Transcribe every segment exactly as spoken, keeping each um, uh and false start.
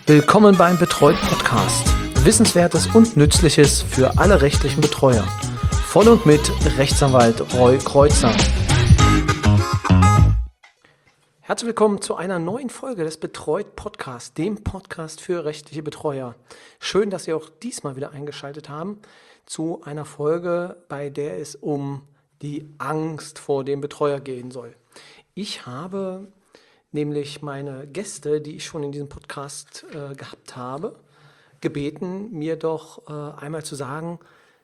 Willkommen beim Betreut Podcast. Wissenswertes und Nützliches für alle rechtlichen Betreuer. Von und mit Rechtsanwalt Roy Kreuzer. Herzlich willkommen zu einer neuen Folge des Betreut Podcasts, dem Podcast für rechtliche Betreuer. Schön, dass Sie auch diesmal wieder eingeschaltet haben zu einer Folge, bei der es um die Angst vor dem Betreuer gehen soll. Ich habe nämlich meine Gäste, die ich schon in diesem Podcast äh, gehabt habe, gebeten, mir doch äh, einmal zu sagen,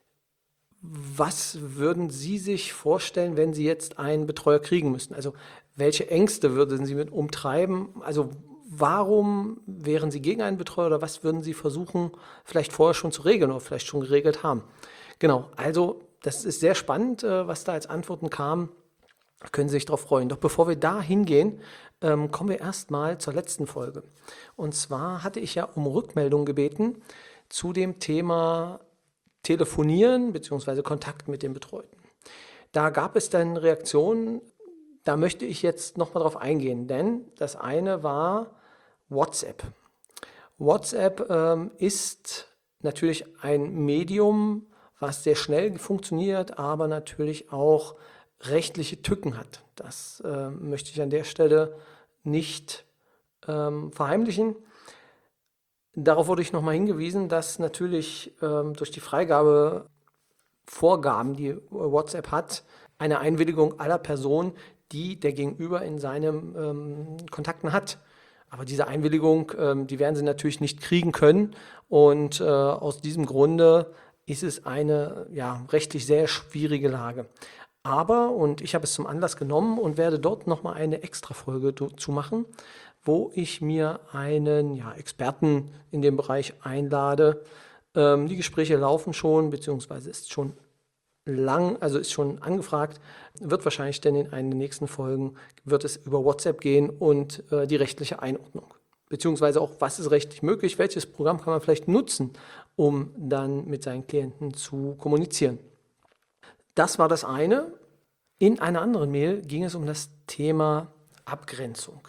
was würden Sie sich vorstellen, wenn Sie jetzt einen Betreuer kriegen müssten? Also welche Ängste würden Sie mit umtreiben? Also warum wären Sie gegen einen Betreuer oder was würden Sie versuchen, vielleicht vorher schon zu regeln oder vielleicht schon geregelt haben? Genau, also das ist sehr spannend, äh, was da als Antworten kam. Können Sie sich darauf freuen. Doch bevor wir da hingehen, ähm, kommen wir erstmal zur letzten Folge. Und zwar hatte ich ja um Rückmeldung gebeten zu dem Thema Telefonieren bzw. Kontakt mit dem Betreuten. Da gab es dann Reaktionen, da möchte ich jetzt nochmal drauf eingehen, denn das eine war WhatsApp. WhatsApp ähm, ist natürlich ein Medium, was sehr schnell funktioniert, aber natürlich auch rechtliche Tücken hat. Das äh, möchte ich an der Stelle nicht ähm, verheimlichen. Darauf wurde ich nochmal hingewiesen, dass natürlich ähm, durch die Freigabevorgaben, die WhatsApp hat, eine Einwilligung aller Personen, die der Gegenüber in seinen ähm, Kontakten hat. Aber diese Einwilligung, ähm, die werden sie natürlich nicht kriegen können. Und äh, aus diesem Grunde ist es eine ja, rechtlich sehr schwierige Lage. Aber, und ich habe es zum Anlass genommen und werde dort nochmal eine Extra-Folge zu machen, wo ich mir einen ja, Experten in dem Bereich einlade. Ähm, die Gespräche laufen schon, beziehungsweise ist schon lang, also ist schon angefragt, wird wahrscheinlich denn in einen der nächsten Folgen, wird es über WhatsApp gehen und äh, die rechtliche Einordnung. Beziehungsweise auch, was ist rechtlich möglich, welches Programm kann man vielleicht nutzen, um dann mit seinen Klienten zu kommunizieren. Das war das eine. In einer anderen Mail ging es um das Thema Abgrenzung.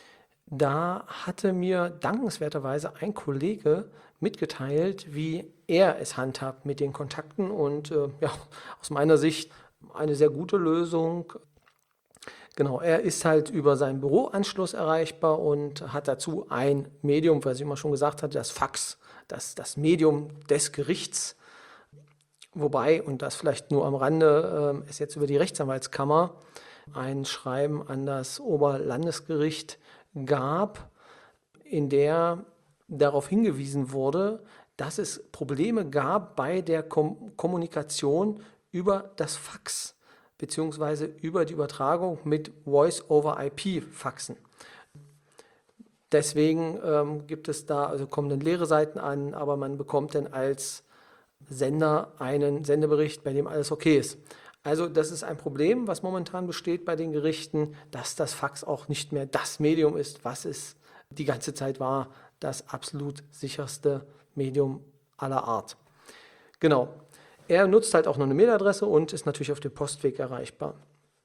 Da hatte mir dankenswerterweise ein Kollege mitgeteilt, wie er es handhabt mit den Kontakten und äh, ja, aus meiner Sicht eine sehr gute Lösung. Genau, er ist halt über seinen Büroanschluss erreichbar und hat dazu ein Medium, was ich immer schon gesagt hatte, das Fax, das, das Medium des Gerichts. Wobei, und das vielleicht nur am Rande, äh, es jetzt über die Rechtsanwaltskammer ein Schreiben an das Oberlandesgericht gab, in der darauf hingewiesen wurde, dass es Probleme gab bei der Kom- Kommunikation über das Fax beziehungsweise über die Übertragung mit Voice-over-I P-Faxen. Deswegen ähm, gibt es da, also kommen dann leere Seiten an, aber man bekommt dann als Sender einen Sendebericht, bei dem alles okay ist. Also das ist ein Problem, was momentan besteht bei den Gerichten, dass das Fax auch nicht mehr das Medium ist, was es die ganze Zeit war, das absolut sicherste Medium aller Art. Genau. Er nutzt halt auch noch eine Mailadresse und ist natürlich auf dem Postweg erreichbar.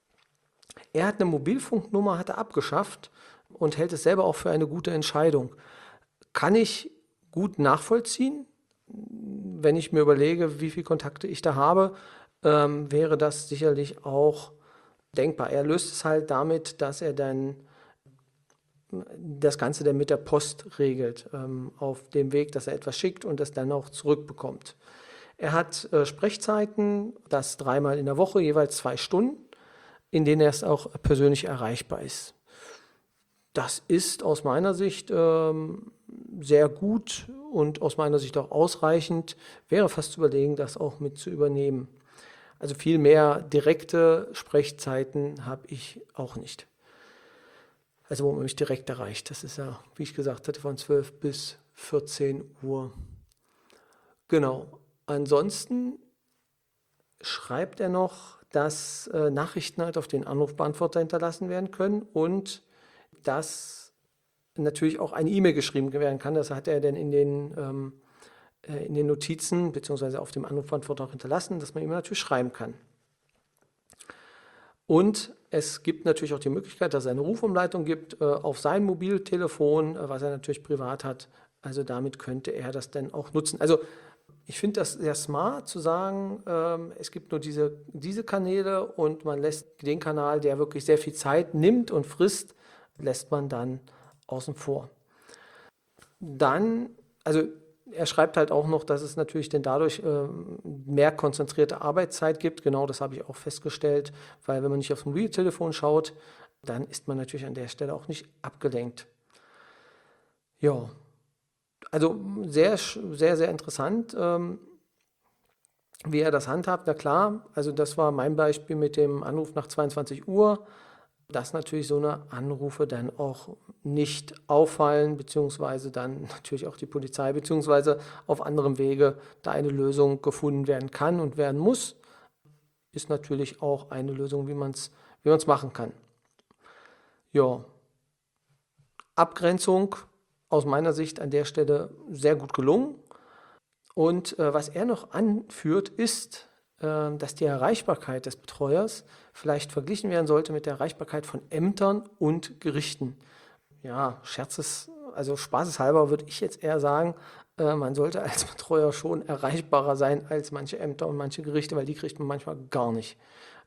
Er hat eine Mobilfunknummer, hat er abgeschafft und hält es selber auch für eine gute Entscheidung. Kann ich gut nachvollziehen? Wenn ich mir überlege, wie viele Kontakte ich da habe, ähm, wäre das sicherlich auch denkbar. Er löst es halt damit, dass er dann das Ganze dann mit der Post regelt, ähm, auf dem Weg, dass er etwas schickt und das dann auch zurückbekommt. Er hat äh, Sprechzeiten, das dreimal in der Woche, jeweils zwei Stunden, in denen er es auch persönlich erreichbar ist. Das ist aus meiner Sicht ähm, sehr gut und aus meiner Sicht auch ausreichend. Wäre fast zu überlegen, das auch mit zu übernehmen. Also viel mehr direkte Sprechzeiten habe ich auch nicht. Also wo man mich direkt erreicht. Das ist ja, wie ich gesagt hatte, von zwölf bis vierzehn Uhr. Genau. Ansonsten schreibt er noch, dass äh, Nachrichten halt auf den Anrufbeantworter hinterlassen werden können und dass natürlich auch eine E-Mail geschrieben werden kann. Das hat er dann in den, ähm, äh, in den Notizen bzw. auf dem Anrufbeantworter auch hinterlassen, dass man ihm natürlich schreiben kann. Und es gibt natürlich auch die Möglichkeit, dass es eine Rufumleitung gibt äh, auf sein Mobiltelefon, äh, was er natürlich privat hat, Also damit könnte er das dann auch nutzen. Also ich finde das sehr smart zu sagen, ähm, es gibt nur diese, diese Kanäle und man lässt den Kanal, der wirklich sehr viel Zeit nimmt und frisst, lässt man dann außen vor. Dann, also er schreibt halt auch noch, dass es natürlich denn dadurch ähm, mehr konzentrierte Arbeitszeit gibt. Genau das habe ich auch festgestellt, weil wenn man nicht aufs Mobiltelefon schaut, dann ist man natürlich an der Stelle auch nicht abgelenkt. Ja, also sehr, sehr, sehr interessant, ähm, wie er das handhabt. Na klar, also das war mein Beispiel mit dem Anruf nach zweiundzwanzig Uhr, dass natürlich so eine Anrufe dann auch nicht auffallen, beziehungsweise dann natürlich auch die Polizei, beziehungsweise auf anderem Wege da eine Lösung gefunden werden kann und werden muss, ist natürlich auch eine Lösung, wie man es wie man es machen kann. Ja, Abgrenzung aus meiner Sicht an der Stelle sehr gut gelungen. Und äh, was er noch anführt, ist, äh, dass die Erreichbarkeit des Betreuers vielleicht verglichen werden sollte mit der Erreichbarkeit von Ämtern und Gerichten. Ja, Scherzes, also spaßeshalber würde ich jetzt eher sagen, äh, man sollte als Betreuer schon erreichbarer sein als manche Ämter und manche Gerichte, weil die kriegt man manchmal gar nicht.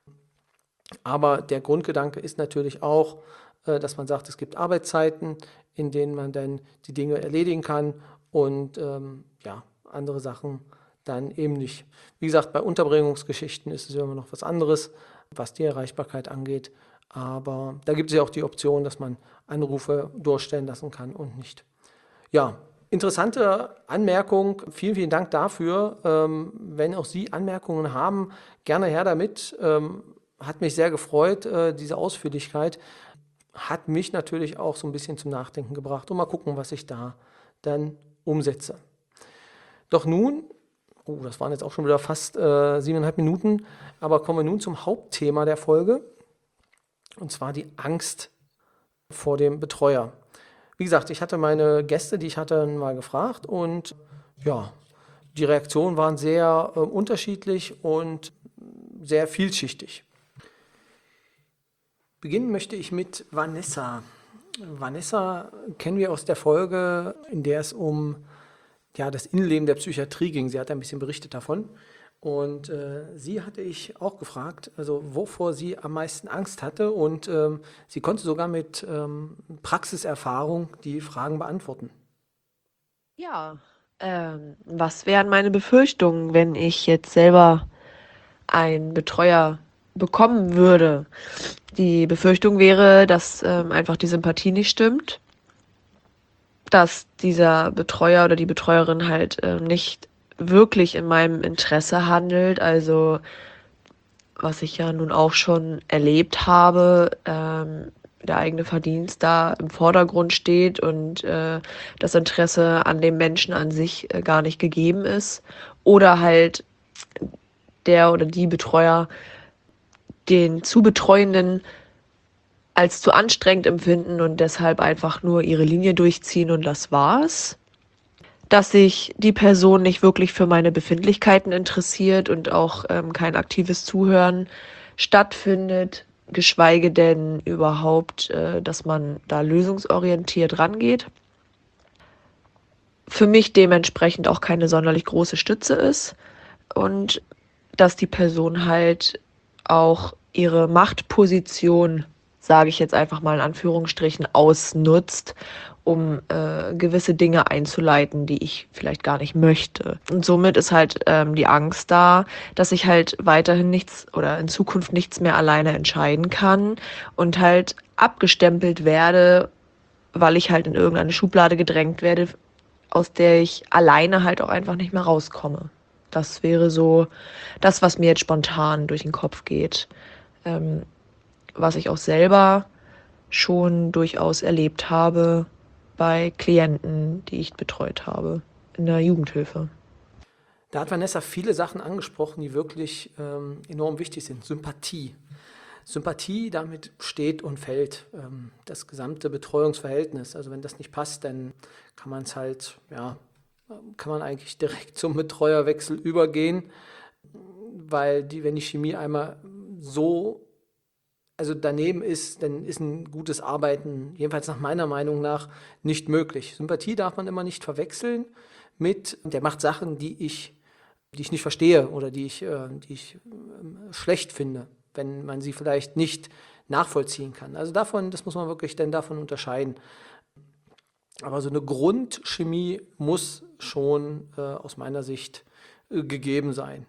Aber der Grundgedanke ist natürlich auch, äh, dass man sagt, es gibt Arbeitszeiten, in denen man dann die Dinge erledigen kann und ähm, ja, andere Sachen dann eben nicht. Wie gesagt, bei Unterbringungsgeschichten ist es immer noch was anderes, was die Erreichbarkeit angeht. Aber da gibt es ja auch die Option, dass man Anrufe durchstellen lassen kann und nicht. Ja, interessante Anmerkung. Vielen, vielen Dank dafür. Ähm, wenn auch Sie Anmerkungen haben, gerne her damit. Ähm, hat mich sehr gefreut, äh, diese Ausführlichkeit. Hat mich natürlich auch so ein bisschen zum Nachdenken gebracht. Und mal gucken, was ich da dann umsetze. Doch nun, oh, das waren jetzt auch schon wieder fast äh, siebeneinhalb Minuten, aber kommen wir nun zum Hauptthema der Folge. Und zwar die Angst vor dem Betreuer. Wie gesagt, ich hatte meine Gäste, die ich hatte, mal gefragt und ja, die Reaktionen waren sehr äh, unterschiedlich und sehr vielschichtig. Beginnen möchte ich mit Vanessa. Vanessa kennen wir aus der Folge, in der es um ja, das Innenleben der Psychiatrie ging. Sie hat ein bisschen berichtet davon. Und äh, sie hatte ich auch gefragt, also wovor sie am meisten Angst hatte. Und ähm, sie konnte sogar mit ähm, Praxiserfahrung die Fragen beantworten. Ja, ähm, was wären meine Befürchtungen, wenn ich jetzt selber einen Betreuer bekommen würde? Die Befürchtung wäre, dass ähm, einfach die Sympathie nicht stimmt, dass dieser Betreuer oder die Betreuerin halt ähm, nicht wirklich in meinem Interesse handelt. Also was ich ja nun auch schon erlebt habe, ähm, der eigene Verdienst da im Vordergrund steht und äh, das Interesse an dem Menschen an sich äh, gar nicht gegeben ist. Oder halt der oder die Betreuer den zu Betreuenden als zu anstrengend empfinden und deshalb einfach nur ihre Linie durchziehen und das war's. Dass sich die Person nicht wirklich für meine Befindlichkeiten interessiert und auch ähm, kein aktives Zuhören stattfindet, geschweige denn überhaupt, äh, dass man da lösungsorientiert rangeht. Für mich dementsprechend auch keine sonderlich große Stütze ist und dass die Person halt auch ihre Machtposition, sage ich jetzt einfach mal in Anführungsstrichen, ausnutzt, um äh, gewisse Dinge einzuleiten, die ich vielleicht gar nicht möchte. Und somit ist halt ähm, die Angst da, dass ich halt weiterhin nichts oder in Zukunft nichts mehr alleine entscheiden kann und halt abgestempelt werde, weil ich halt in irgendeine Schublade gedrängt werde, aus der ich alleine halt auch einfach nicht mehr rauskomme. Das wäre so das, was mir jetzt spontan durch den Kopf geht, ähm, was ich auch selber schon durchaus erlebt habe bei Klienten, die ich betreut habe in der Jugendhilfe. Da hat Vanessa viele Sachen angesprochen, die wirklich ähm, enorm wichtig sind. Sympathie. Sympathie, damit steht und fällt ähm, das gesamte Betreuungsverhältnis. Also wenn das nicht passt, dann kann man es halt, ja, kann man eigentlich direkt zum Betreuerwechsel übergehen, weil die, wenn die Chemie einmal so also daneben ist, dann ist ein gutes Arbeiten, jedenfalls nach meiner Meinung nach, nicht möglich. Sympathie darf man immer nicht verwechseln mit, der macht Sachen, die ich, die ich nicht verstehe oder die ich, äh, die ich äh, schlecht finde, wenn man sie vielleicht nicht nachvollziehen kann. Also davon, das muss man wirklich dann davon unterscheiden. Aber so eine Grundchemie muss schon äh, aus meiner Sicht äh, gegeben sein.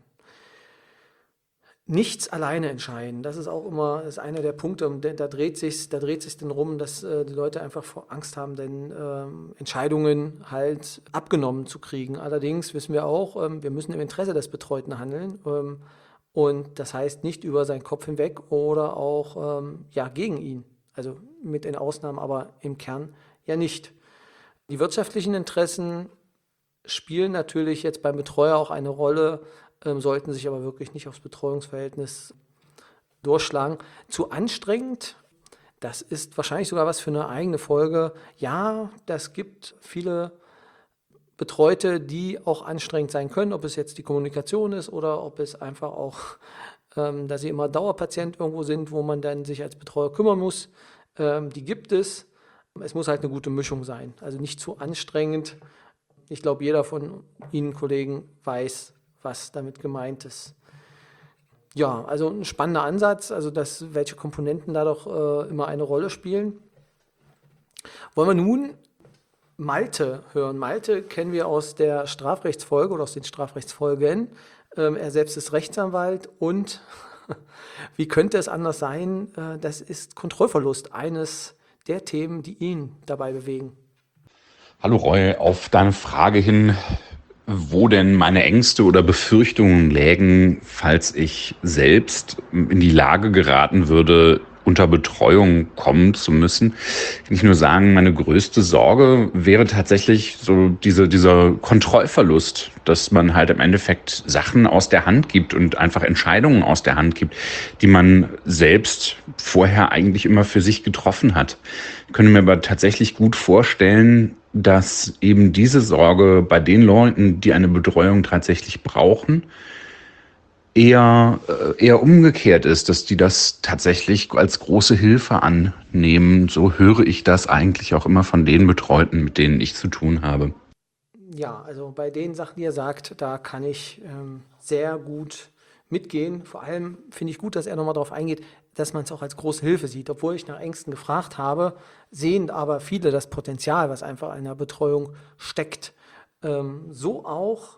Nichts alleine entscheiden, das ist auch immer das ist einer der Punkte, und da dreht sich da dreht sich dann rum, dass äh, die Leute einfach vor Angst haben, denn ähm, Entscheidungen halt abgenommen zu kriegen. Allerdings wissen wir auch, ähm, wir müssen im Interesse des Betreuten handeln, ähm, und das heißt nicht über seinen Kopf hinweg oder auch ähm, ja, gegen ihn. Also mit den Ausnahmen, aber im Kern ja nicht. Die wirtschaftlichen Interessen spielen natürlich jetzt beim Betreuer auch eine Rolle, ähm, sollten sich aber wirklich nicht aufs Betreuungsverhältnis durchschlagen. Zu anstrengend, das ist wahrscheinlich sogar was für eine eigene Folge. Ja, das gibt viele Betreute, die auch anstrengend sein können, ob es jetzt die Kommunikation ist oder ob es einfach auch, ähm, dass sie immer Dauerpatient irgendwo sind, wo man dann sich als Betreuer kümmern muss. Ähm, die gibt es. Es muss halt eine gute Mischung sein, also nicht zu anstrengend. Ich glaube, jeder von Ihnen, Kollegen, weiß, was damit gemeint ist. Ja, also ein spannender Ansatz, also dass, welche Komponenten da doch äh, immer eine Rolle spielen. Wollen wir nun Malte hören? Malte kennen wir aus der Strafrechtsfolge oder aus den Strafrechtsfolgen. Ähm, er selbst ist Rechtsanwalt und wie könnte es anders sein? Äh, das ist Kontrollverlust, eines der Themen, die ihn dabei bewegen. Hallo Roy, auf deine Frage hin, wo denn meine Ängste oder Befürchtungen lägen, falls ich selbst in die Lage geraten würde, unter Betreuung kommen zu müssen, kann ich nur sagen, meine größte Sorge wäre tatsächlich so diese, dieser Kontrollverlust, dass man halt im Endeffekt Sachen aus der Hand gibt und einfach Entscheidungen aus der Hand gibt, die man selbst vorher eigentlich immer für sich getroffen hat. Ich könnte mir aber tatsächlich gut vorstellen, dass eben diese Sorge bei den Leuten, die eine Betreuung tatsächlich brauchen, eher, eher umgekehrt ist, dass die das tatsächlich als große Hilfe annehmen. So höre ich das eigentlich auch immer von den Betreuten, mit denen ich zu tun habe. Ja, also bei den Sachen, die er sagt, da kann ich ähm, sehr gut mitgehen. Vor allem finde ich gut, dass er nochmal darauf eingeht, dass man es auch als große Hilfe sieht. Obwohl ich nach Ängsten gefragt habe, sehen aber viele das Potenzial, was einfach in der Betreuung steckt. Ähm, so auch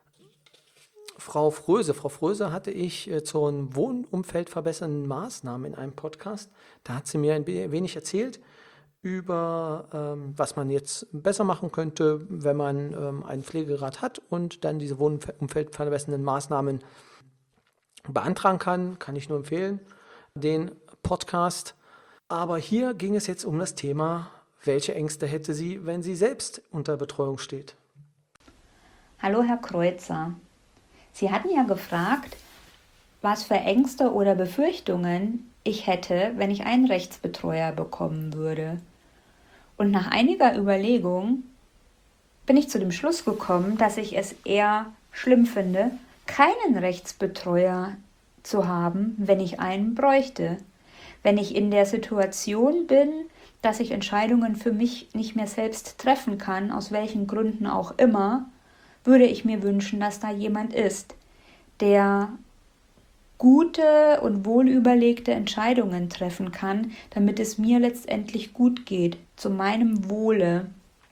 Frau Fröse. Frau Fröse hatte ich äh, zu den Wohnumfeld verbessernden Maßnahmen in einem Podcast. Da hat sie mir ein wenig erzählt über, ähm, was man jetzt besser machen könnte, wenn man ähm, einen Pflegegrad hat und dann diese Wohnumfeld verbessernden Maßnahmen beantragen kann. Kann ich nur empfehlen, den Podcast. Aber hier ging es jetzt um das Thema, welche Ängste hätte sie, wenn sie selbst unter Betreuung steht. Hallo Herr Kreuzer. Sie hatten ja gefragt, was für Ängste oder Befürchtungen ich hätte, wenn ich einen Rechtsbetreuer bekommen würde. Und nach einiger Überlegung bin ich zu dem Schluss gekommen, dass ich es eher schlimm finde, keinen Rechtsbetreuer zu haben, wenn ich einen bräuchte. Wenn ich in der Situation bin, dass ich Entscheidungen für mich nicht mehr selbst treffen kann, aus welchen Gründen auch immer, würde ich mir wünschen, dass da jemand ist, der gute und wohlüberlegte Entscheidungen treffen kann, damit es mir letztendlich gut geht, zu meinem Wohle.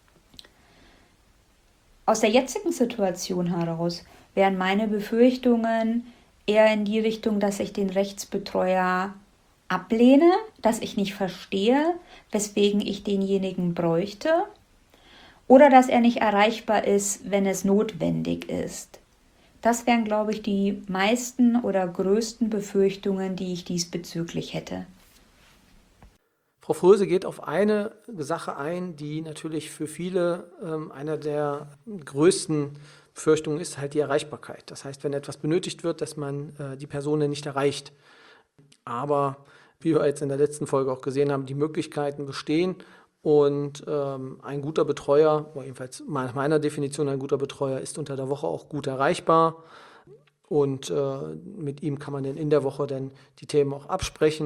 Aus der jetzigen Situation heraus wären meine Befürchtungen eher in die Richtung, dass ich den Rechtsbetreuer ablehne, dass ich nicht verstehe, weswegen ich denjenigen bräuchte, oder dass er nicht erreichbar ist, wenn es notwendig ist. Das wären, glaube ich, die meisten oder größten Befürchtungen, die ich diesbezüglich hätte. Frau Fröse geht auf eine Sache ein, die natürlich für viele ähm, einer der größten Befürchtungen ist, halt die Erreichbarkeit. Das heißt, wenn etwas benötigt wird, dass man äh, die Person nicht erreicht. Aber wie wir jetzt in der letzten Folge auch gesehen haben, die Möglichkeiten bestehen. Und ähm, ein guter Betreuer, oder jedenfalls nach meiner Definition ein guter Betreuer, ist unter der Woche auch gut erreichbar. Und äh, mit ihm kann man dann in der Woche dann die Themen auch absprechen,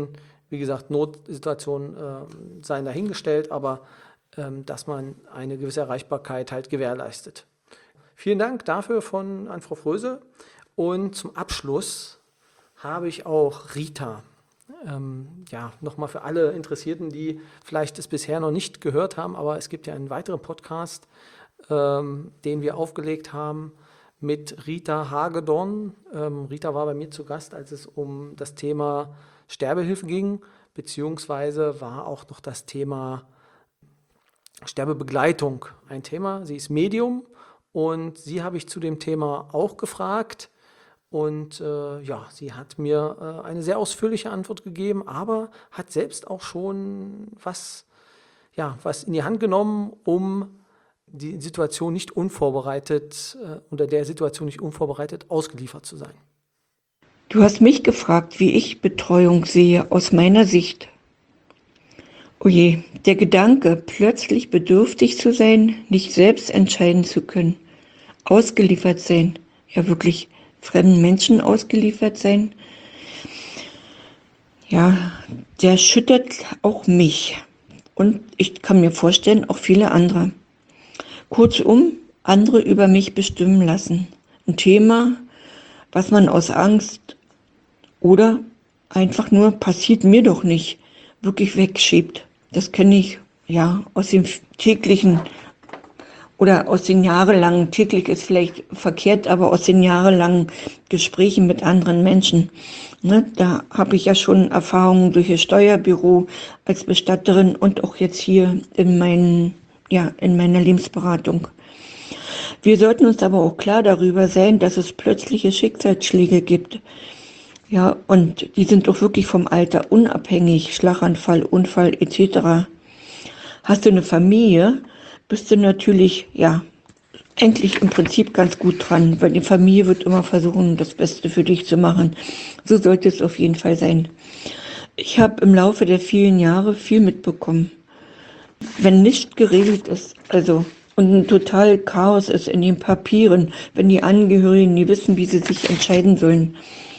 wie gesagt, Notsituationen äh, seien dahingestellt, aber ähm, dass man eine gewisse Erreichbarkeit halt gewährleistet. Vielen Dank dafür von an Frau Fröse. Und zum Abschluss habe ich auch Rita. Ähm, ja, nochmal für alle Interessierten, die vielleicht es bisher noch nicht gehört haben, aber es gibt ja einen weiteren Podcast, ähm, den wir aufgelegt haben mit Rita Hagedorn. Ähm, Rita war bei mir zu Gast, als es um das Thema Sterbehilfe ging, beziehungsweise war auch noch das Thema Sterbebegleitung ein Thema. Sie ist Medium und sie habe ich zu dem Thema auch gefragt. Und äh, ja, sie hat mir äh, eine sehr ausführliche Antwort gegeben, aber hat selbst auch schon was, ja, was in die Hand genommen, um die Situation nicht unvorbereitet, äh, unter der Situation nicht unvorbereitet ausgeliefert zu sein. Du hast mich gefragt, wie ich Betreuung sehe aus meiner Sicht. Oh je, der Gedanke, plötzlich bedürftig zu sein, nicht selbst entscheiden zu können, ausgeliefert sein, ja wirklich fremden Menschen ausgeliefert sein, ja, der schüttert auch mich und ich kann mir vorstellen, auch viele andere. Kurzum, andere über mich bestimmen lassen. Ein Thema, was man aus Angst oder einfach nur passiert mir doch nicht, wirklich wegschiebt. Das kenne ich ja aus dem täglichen oder aus den jahrelangen, täglich ist vielleicht verkehrt, aber aus den jahrelangen Gesprächen mit anderen Menschen. Ne, da habe ich ja schon Erfahrungen durch das Steuerbüro als Bestatterin und auch jetzt hier in, meinen, ja, in meiner Lebensberatung. Wir sollten uns aber auch klar darüber sein, dass es plötzliche Schicksalsschläge gibt. Ja, und die sind doch wirklich vom Alter unabhängig, Schlaganfall, Unfall et cetera. Hast du eine Familie, bist du natürlich, ja, eigentlich im Prinzip ganz gut dran, weil die Familie wird immer versuchen, das Beste für dich zu machen. So sollte es auf jeden Fall sein. Ich habe im Laufe der vielen Jahre viel mitbekommen. Wenn nicht geregelt ist, also und ein total Chaos ist in den Papieren, wenn die Angehörigen nie wissen, wie sie sich entscheiden sollen.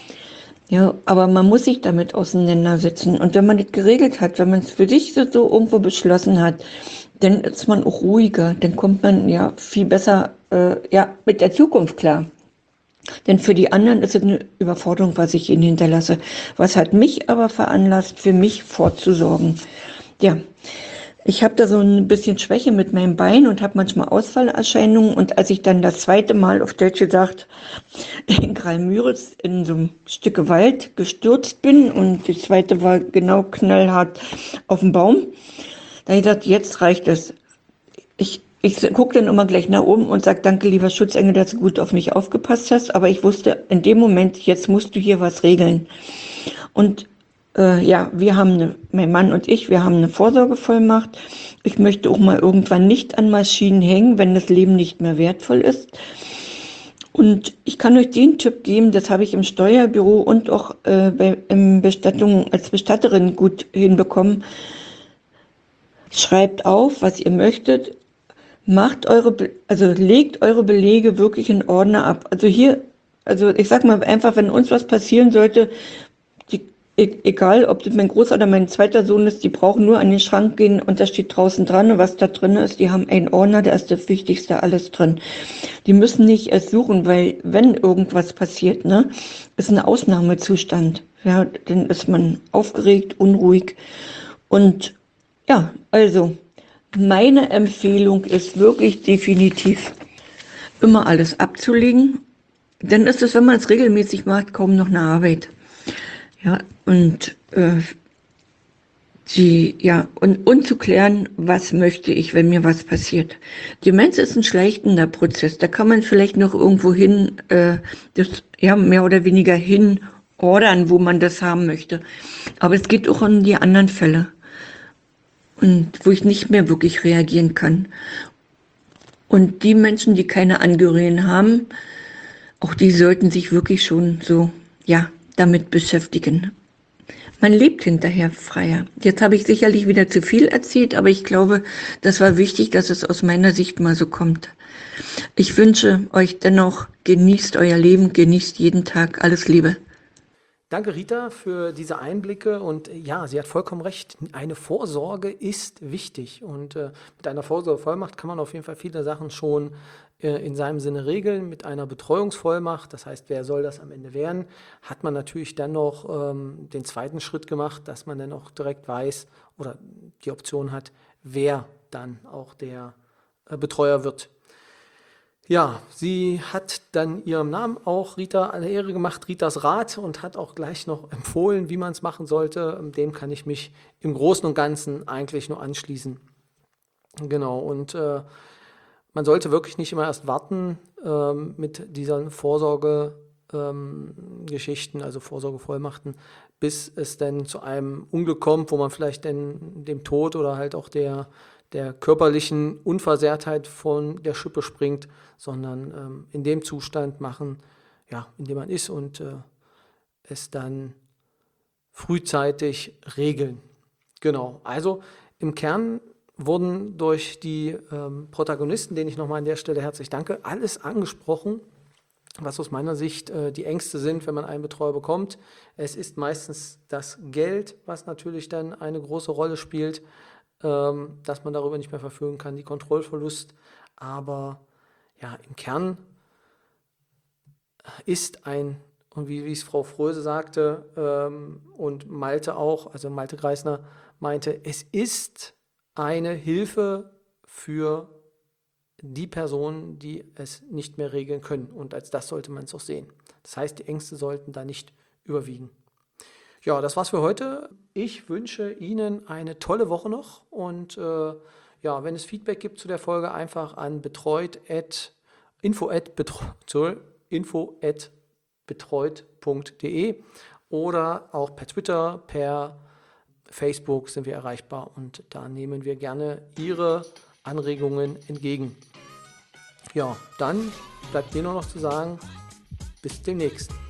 Ja, aber man muss sich damit auseinandersetzen. Und wenn man das geregelt hat, wenn man es für sich so, so irgendwo beschlossen hat, dann ist man auch ruhiger, dann kommt man ja viel besser äh, ja, mit der Zukunft klar. Denn für die anderen ist es eine Überforderung, was ich ihnen hinterlasse. Was hat mich aber veranlasst, für mich vorzusorgen? Ja, ich habe da so ein bisschen Schwäche mit meinem Bein und habe manchmal Ausfallerscheinungen. Und als ich dann das zweite Mal auf Deutsch gesagt in Graal-Müritz in so einem Stück Wald gestürzt bin und die zweite war genau knallhart auf dem Baum, da habe ich gesagt, jetzt reicht es. Ich, ich gucke dann immer gleich nach oben und sage, danke lieber Schutzengel, dass du gut auf mich aufgepasst hast. Aber ich wusste in dem Moment, jetzt musst du hier was regeln. Und äh, ja, wir haben, eine, mein Mann und ich, wir haben eine Vorsorgevollmacht. Ich möchte auch mal irgendwann nicht an Maschinen hängen, wenn das Leben nicht mehr wertvoll ist. Und ich kann euch den Tipp geben, das habe ich im Steuerbüro und auch äh, bei, in Bestattung als Bestatterin gut hinbekommen. Schreibt auf, was ihr möchtet, macht eure, also legt eure Belege wirklich in Ordner ab. Also hier, also ich sag mal einfach, wenn uns was passieren sollte, die, egal ob das mein Großer oder mein zweiter Sohn ist, die brauchen nur an den Schrank gehen und da steht draußen dran, und was da drin ist, die haben einen Ordner, da ist das Wichtigste alles drin. Die müssen nicht erst suchen, weil wenn irgendwas passiert, ne, ist ein Ausnahmezustand. Ja, dann ist man aufgeregt, unruhig und ja, also meine Empfehlung ist wirklich definitiv, immer alles abzulegen. Dann ist es, wenn man es regelmäßig macht, kaum noch eine Arbeit. Ja, und äh, die, ja, und, und zu klären, was möchte ich, wenn mir was passiert. Demenz ist ein schleichender Prozess. Da kann man vielleicht noch irgendwo hin, äh, das ja mehr oder weniger hin ordern, wo man das haben möchte. Aber es geht auch um die anderen Fälle. Und wo ich nicht mehr wirklich reagieren kann. Und die Menschen, die keine Angehörigen haben, auch die sollten sich wirklich schon so, ja, damit beschäftigen. Man lebt hinterher freier. Jetzt habe ich sicherlich wieder zu viel erzählt, aber ich glaube, das war wichtig, dass es aus meiner Sicht mal so kommt. Ich wünsche euch dennoch, genießt euer Leben, genießt jeden Tag. Alles Liebe. Danke, Rita, für diese Einblicke. Und äh, ja, sie hat vollkommen recht. Eine Vorsorge ist wichtig. Und äh, mit einer Vorsorgevollmacht kann man auf jeden Fall viele Sachen schon äh, in seinem Sinne regeln. Mit einer Betreuungsvollmacht, das heißt, wer soll das am Ende werden, hat man natürlich dann noch ähm, den zweiten Schritt gemacht, dass man dann auch direkt weiß oder die Option hat, wer dann auch der äh, Betreuer wird. Ja, sie hat dann ihrem Namen auch Rita alle Ehre gemacht, Ritas Rat, und hat auch gleich noch empfohlen, wie man es machen sollte. Dem kann ich mich im Großen und Ganzen eigentlich nur anschließen. Genau, und äh, man sollte wirklich nicht immer erst warten ähm, mit diesen Vorsorgegeschichten, ähm, also Vorsorgevollmachten, bis es dann zu einem Unglück kommt, wo man vielleicht dann dem Tod oder halt auch der der körperlichen Unversehrtheit von der Schippe springt, sondern ähm, in dem Zustand machen, ja, in dem man ist und äh, es dann frühzeitig regeln. Genau, also im Kern wurden durch die ähm, Protagonisten, denen ich nochmal an der Stelle herzlich danke, alles angesprochen, was aus meiner Sicht äh, die Ängste sind, wenn man einen Betreuer bekommt. Es ist meistens das Geld, was natürlich dann eine große Rolle spielt, ähm, dass man darüber nicht mehr verfügen kann, die Kontrollverlust. Aber ja, im Kern ist ein, und wie, wie es Frau Fröse sagte ähm, und Malte auch, also Malte Greisner meinte, es ist eine Hilfe für die Personen, die es nicht mehr regeln können. Und als das sollte man es auch sehen. Das heißt, die Ängste sollten da nicht überwiegen. Ja, das war's für heute. Ich wünsche Ihnen eine tolle Woche noch. Und äh, ja, wenn es Feedback gibt zu der Folge, einfach an betreut at info at betreut, info at betreut punkt de oder auch per Twitter, per Facebook sind wir erreichbar. Und da nehmen wir gerne Ihre Anregungen entgegen. Ja, dann bleibt mir nur noch zu sagen, bis demnächst.